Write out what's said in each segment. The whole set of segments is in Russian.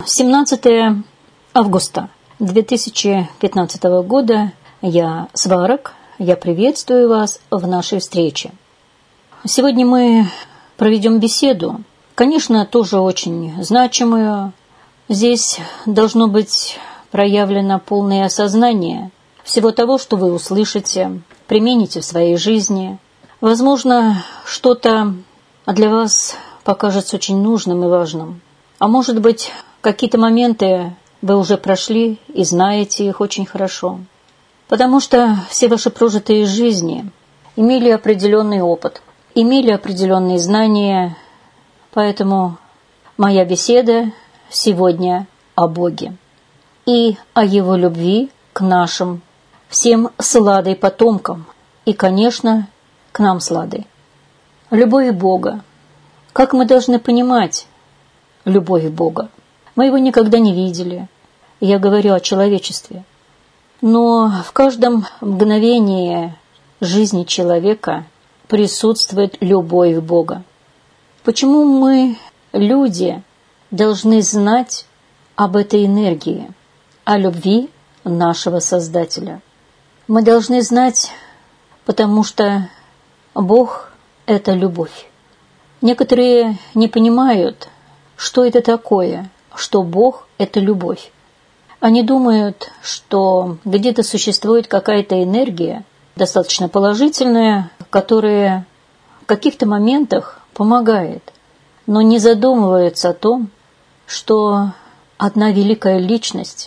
17 августа 2015 года. Я Сварог. Я приветствую вас в нашей встрече. Сегодня мы проведем беседу, конечно, тоже очень значимую. Здесь должно быть проявлено полное осознание всего того, что вы услышите, примените в своей жизни. Возможно, что-то для вас покажется очень нужным и важным. А может быть, какие-то моменты вы уже прошли и знаете их очень хорошо. Потому что все ваши прожитые жизни имели определенный опыт, имели определенные знания. Поэтому моя беседа сегодня о Боге и о Его любви к нашим всем с Ладой потомкам и, конечно, к нам с Ладой. Любовь Бога. Как мы должны понимать любовь Бога? Мы Его никогда не видели. Я говорю о человечестве. Но в каждом мгновении жизни человека присутствует любовь Бога. Почему мы, люди, должны знать об этой энергии, о любви нашего Создателя? Мы должны знать, потому что Бог – это любовь. Некоторые не понимают, что это такое, что Бог – это любовь. Они думают, что где-то существует какая-то энергия, достаточно положительная, которая в каких-то моментах помогает, но не задумываются о том, что одна великая личность,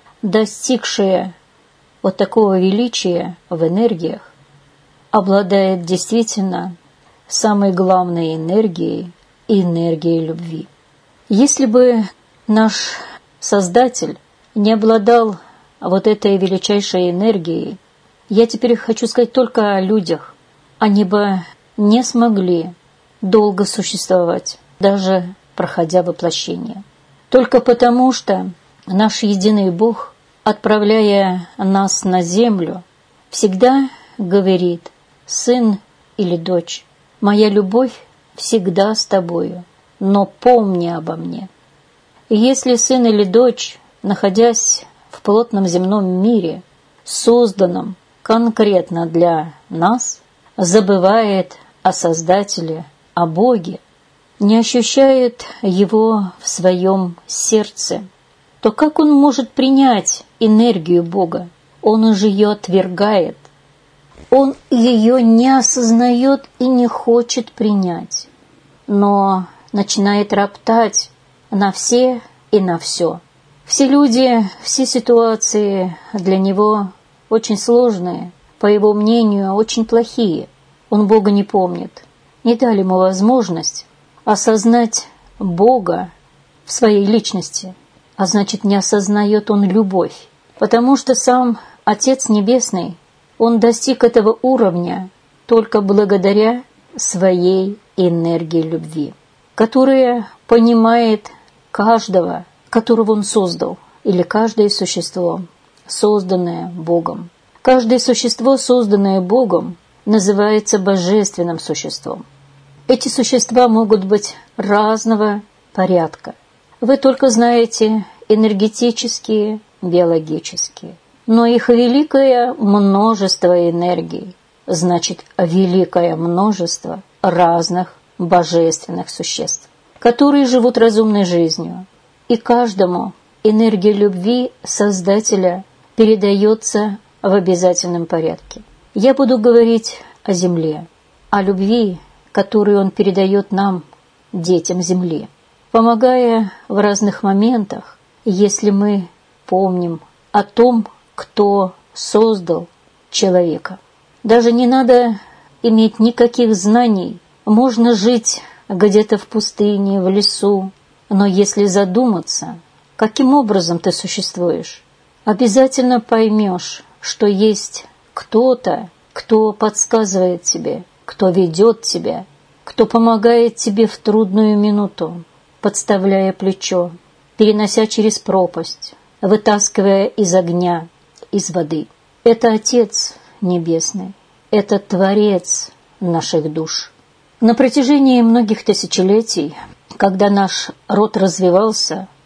достигшая вот такого величия в энергиях, обладает действительно самой главной энергией – энергией любви. Если бы наш Создатель не обладал вот этой величайшей энергией, я теперь хочу сказать только о людях, они бы не смогли долго существовать, даже проходя воплощение. Только потому, что наш единый Бог, отправляя нас на землю, всегда говорит: «Сын или дочь, моя любовь всегда с тобою, но помни обо мне». И если сын или дочь, находясь в плотном земном мире, созданном конкретно для нас, забывает о Создателе, о Боге, не ощущает Его в своем сердце, то как он может принять энергию Бога? Он уже ее отвергает. Он ее не осознает и не хочет принять, но начинает роптать на все и на все. Все люди, все ситуации для него очень сложные, по его мнению, очень плохие. Он Бога не помнит. Не дали ему возможность осознать Бога в своей личности, а значит, не осознает он любовь. Потому что сам Отец Небесный, он достиг этого уровня только благодаря своей энергии любви, которая понимает каждого, которого он создал, или каждое существо, созданное Богом. Каждое существо, созданное Богом, называется божественным существом. Эти существа могут быть разного порядка. Вы только знаете энергетические, биологические. Но их великое множество энергий, значит, великое множество разных божественных существ, которые живут разумной жизнью. И каждому энергия любви Создателя передается в обязательном порядке. Я буду говорить о Земле, о любви, которую Он передает нам, детям Земли, помогая в разных моментах, если мы помним о том, кто создал человека. Даже не надо иметь никаких знаний, можно жить где-то в пустыне, в лесу, но если задуматься, каким образом ты существуешь, обязательно поймешь, что есть кто-то, кто подсказывает тебе, кто ведет тебя, кто помогает тебе в трудную минуту, подставляя плечо, перенося через пропасть, вытаскивая из огня, из воды. Это Отец Небесный, это Творец наших душ. На протяжении многих тысячелетий, когда наш род развивался,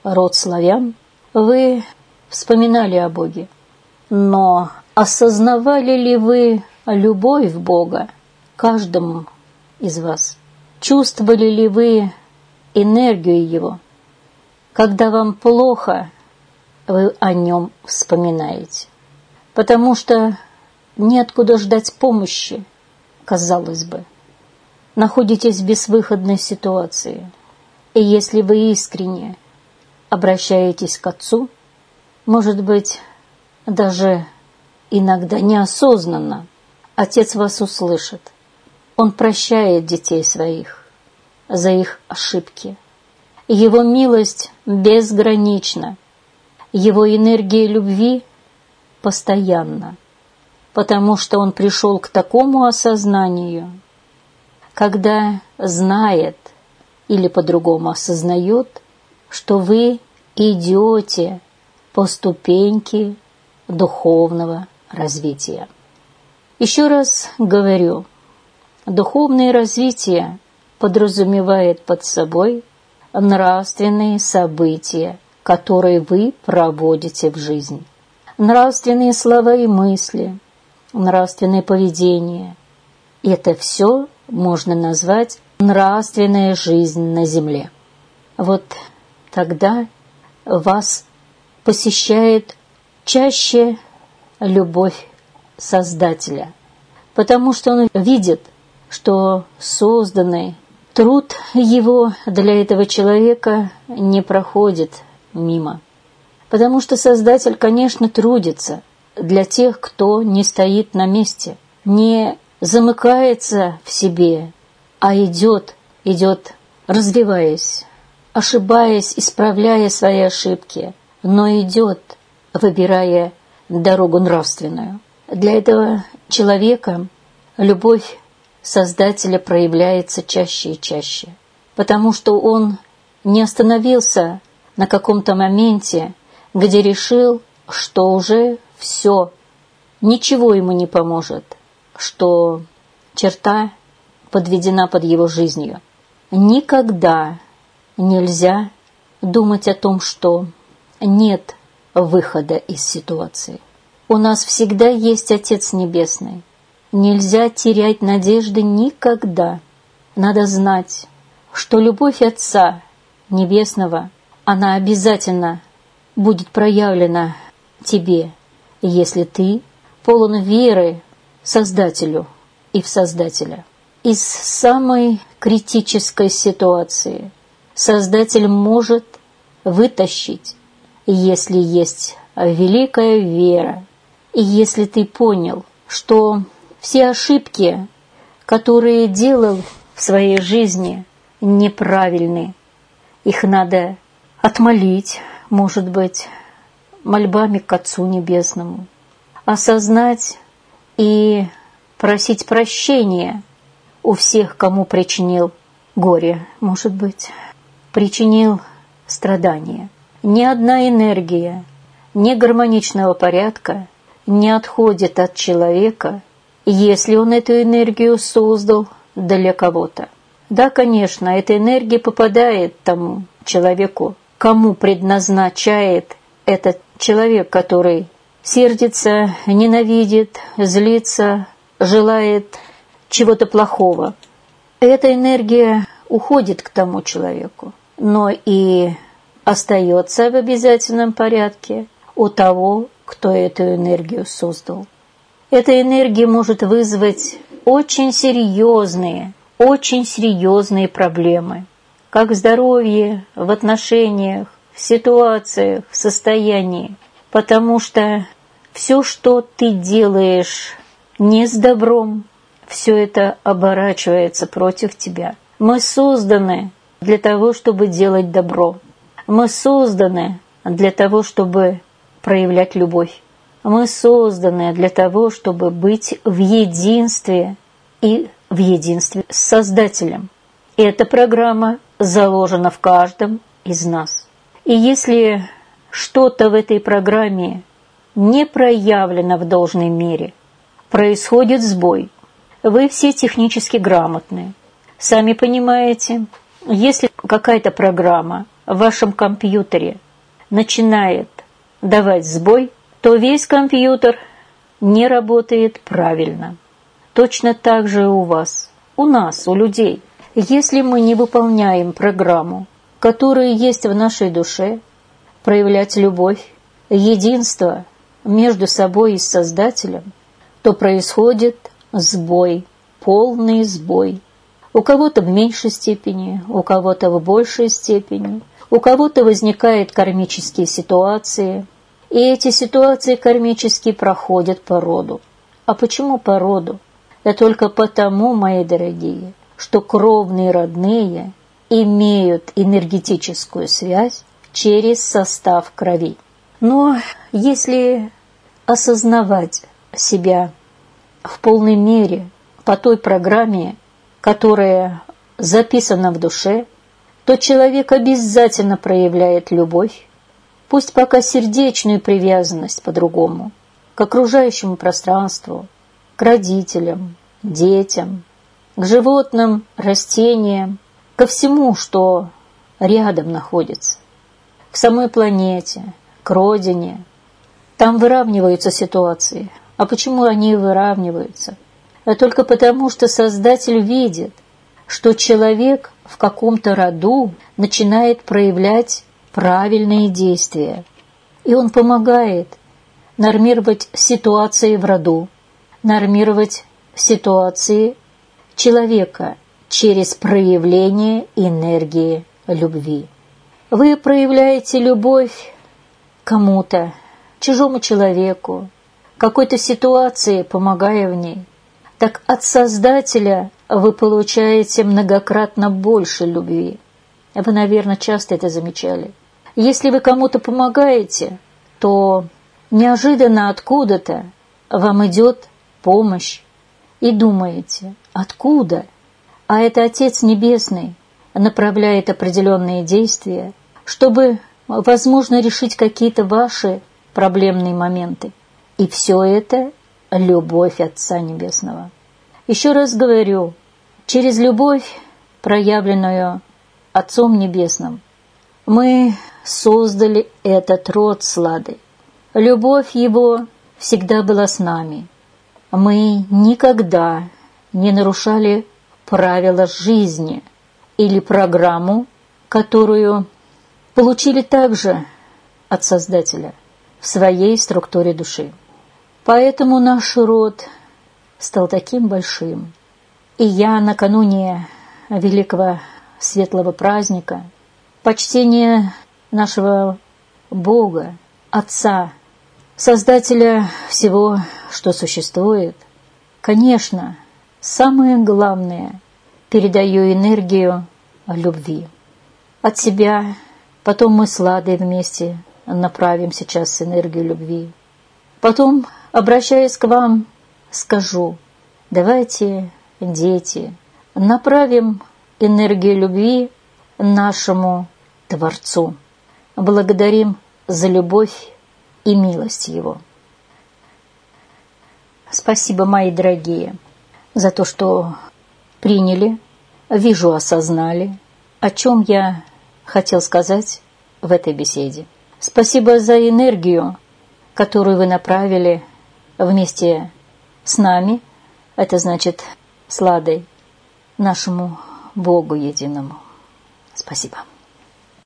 род славян, вы вспоминали о Боге. Но осознавали ли вы любовь Бога каждому из вас? Чувствовали ли вы энергию Его? Когда вам плохо, вы о Нем вспоминаете. Потому что неоткуда ждать помощи, казалось бы. Находитесь в безвыходной ситуации. И если вы искренне обращаетесь к Отцу, может быть, даже иногда неосознанно, Отец вас услышит. Он прощает детей своих за их ошибки. Его милость безгранична. Его энергия любви постоянна, потому что Он пришел к такому осознанию, когда знает или по-другому осознает, что вы идете по ступеньке духовного развития. Еще раз говорю, духовное развитие подразумевает под собой нравственные события, которые вы проводите в жизни. Нравственные слова и мысли, нравственное поведение – это все можно назвать нравственная жизнь на земле. Вот тогда вас посещает чаще любовь Создателя, потому что Он видит, что созданный труд Его для этого человека не проходит мимо. Потому что Создатель, конечно, трудится для тех, кто не стоит на месте, не замыкается в себе, а идет, развиваясь, ошибаясь, исправляя свои ошибки, но идет, выбирая дорогу нравственную. Для этого человека любовь Создателя проявляется чаще и чаще, потому что он не остановился на каком-то моменте, где решил, что уже все, ничего ему не поможет, что черта подведена под его жизнью. Никогда нельзя думать о том, что нет выхода из ситуации. У нас всегда есть Отец Небесный. Нельзя терять надежды никогда. Надо знать, что любовь Отца Небесного, она обязательно будет проявлена тебе, если ты полон веры Создателю и в Создателя. Из самой критической ситуации Создатель может вытащить, если есть великая вера, и если ты понял, что все ошибки, которые делал в своей жизни, неправильны, их надо отмолить, может быть, мольбами к Отцу Небесному, осознать и просить прощения у всех, кому причинил горе, может быть, причинил страдания. Ни одна энергия негармоничного порядка не отходит от человека, если он эту энергию создал для кого-то. Да, конечно, эта энергия попадает тому человеку, кому предназначает этот человек, который сердится, ненавидит, злится, желает чего-то плохого. Эта энергия уходит к тому человеку, но и остается в обязательном порядке у того, кто эту энергию создал. Эта энергия может вызвать очень серьезные проблемы, как в здоровье, в отношениях, в ситуациях, в состоянии, потому что все, что ты делаешь не с добром, все это оборачивается против тебя. Мы созданы для того, чтобы делать добро. Мы созданы для того, чтобы проявлять любовь. Мы созданы для того, чтобы быть в единстве и в единстве с Создателем. И эта программа заложена в каждом из нас. И если что-то в этой программе не проявлено в должной мере, происходит сбой. Вы все технически грамотны. Сами понимаете, если какая-то программа в вашем компьютере начинает давать сбой, то весь компьютер не работает правильно. Точно так же и у вас, у нас, у людей. Если мы не выполняем программу, которая есть в нашей душе, проявлять любовь, единство между собой и Создателем, то происходит сбой, полный сбой. У кого-то в меньшей степени, у кого-то в большей степени, у кого-то возникают кармические ситуации, и эти ситуации кармические проходят по роду. А почему по роду? Да только потому, мои дорогие, что кровные родные имеют энергетическую связь через состав крови. Но если осознавать себя в полной мере по той программе, которая записана в душе, то человек обязательно проявляет любовь, пусть пока сердечную привязанность по-другому, к окружающему пространству, к родителям, детям, к животным, растениям, ко всему, что рядом находится, к самой планете, к родине. Там выравниваются ситуации. А почему они выравниваются? А только потому, что Создатель видит, что человек в каком-то роду начинает проявлять правильные действия. И он помогает нормировать ситуации в роду, нормировать ситуации человека через проявление энергии любви. Вы проявляете любовь кому-то, чужому человеку, какой-то ситуации, помогая в ней. Так от Создателя вы получаете многократно больше любви. Вы, наверное, часто это замечали. Если вы кому-то помогаете, то неожиданно откуда-то вам идет помощь. И думаете, откуда? А это Отец Небесный направляет определенные действия, чтобы, возможно, решить какие-то ваши проблемные моменты. И все это любовь Отца Небесного. Еще раз говорю, через любовь, проявленную Отцом Небесным, мы создали этот род с Ладой. Любовь Его всегда была с нами. Мы никогда не нарушали правила жизни или программу, которую получили также от Создателя в своей структуре души. Поэтому наш род стал таким большим. И я накануне великого светлого праздника, почтения нашего Бога, Отца, Создателя всего, что существует, конечно, самое главное, передаю энергию любви от себя. Потом мы с Ладой вместе направим сейчас энергию любви. Потом, обращаясь к вам, скажу: давайте, дети, направим энергию любви нашему Творцу. Благодарим за любовь и милость Его. Спасибо, мои дорогие, за то, что приняли, вижу, осознали, о чем я хотел сказать в этой беседе. Спасибо за энергию, которую вы направили вместе с нами, это значит с Ладой, нашему Богу единому. Спасибо.